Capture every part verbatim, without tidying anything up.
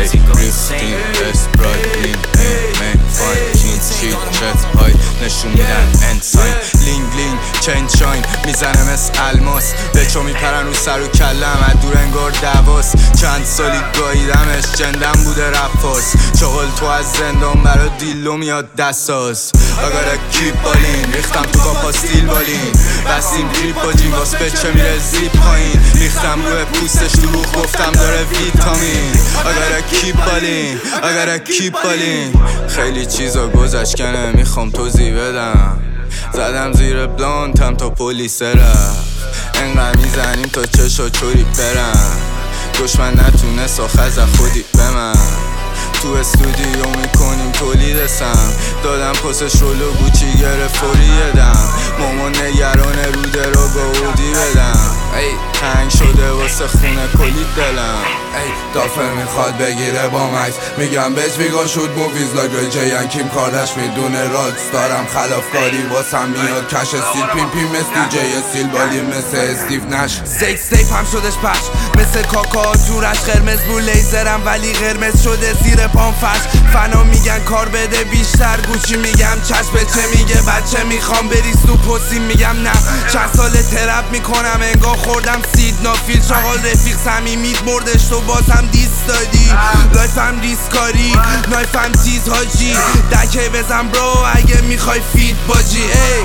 ریختیم اسپرایت من فایکین چیت چت های نشون میدن انساین لینگ لینگ چین شاین میزنه مثل الماس به چو میپرن رو سر و کلم از دور انگار دواس چند سالی گاییدمش جندم بوده رفاس چغل تو از زندان برا دیلو میاد دستاز اگر کیپ بالین ریختم تو کافا ستیل بالین بستیم تریپ باجیم واس بچه میره زیپ پایین ریختم روی پوستش تو روخ گفتم داره ویتامین اگر کیپ بالین اگر کیپ بالین خیلی چیزا گذشت که نمیخوام توضیح بدم زدم زیر بلانتم تا پلیس رفت انقدر میزنیم تا چشا چوری برن دشمن نتونه ساخت از خودی به من تو استودیو میکنیم تولید سم دادم پاسش رولو گوچی گرفت فوری دم مامان نگرانه روده رو با اودی بدم ای تنگ شده واسه خونه کلی دلم ای دافر میخواد بگیره با مکس میگم بهش ویگا شد موویز لاگرای جیان کیم کاردش میدونه راکس دارم خلافکاری واسم میاد کش استیل پیم پیم مثل دی جی استیل بالی مثل استیو نش سیک سیف هم شدش پش مثل کاکا جورش قرمز بو لیزرم ولی قرمز شده زیر پام فرش فنا میگن کار بده بیشتر گوچی میگم چشم به چه میگه بچه میخوام بریز تو پسی میگم نه چند سال ترپ میکنم انگار خوردم سید نافیل شاغل رفیق صمیمیت بردش تو بازم دیست دادی لایفم ریسکاری نایفم تیز حاجی دکه بزن برو اگه میخوای فیت باجی ای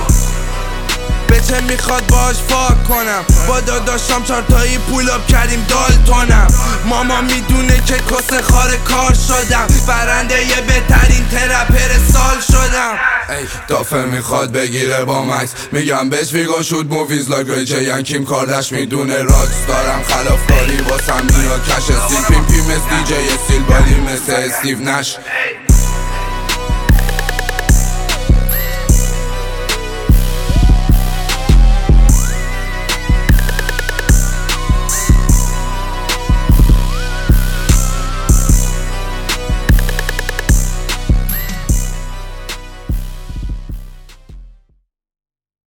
به چه میخواد باش فاک کنم با داداشم چارتایی پول اپ کردیم دالتونم ماما میدونه که کس خار کار شدم برنده یه بهترین ترپر سال شدم ای دافر میخواد بگیره با مکس میگم بهش ویگا شد موویز لاگرای جیان کیم کاردش میدونه راکس دارم خلافکاری واسم میاد کش استیل پیم پیم مثل دی جی استیل بالی مثل استیو نش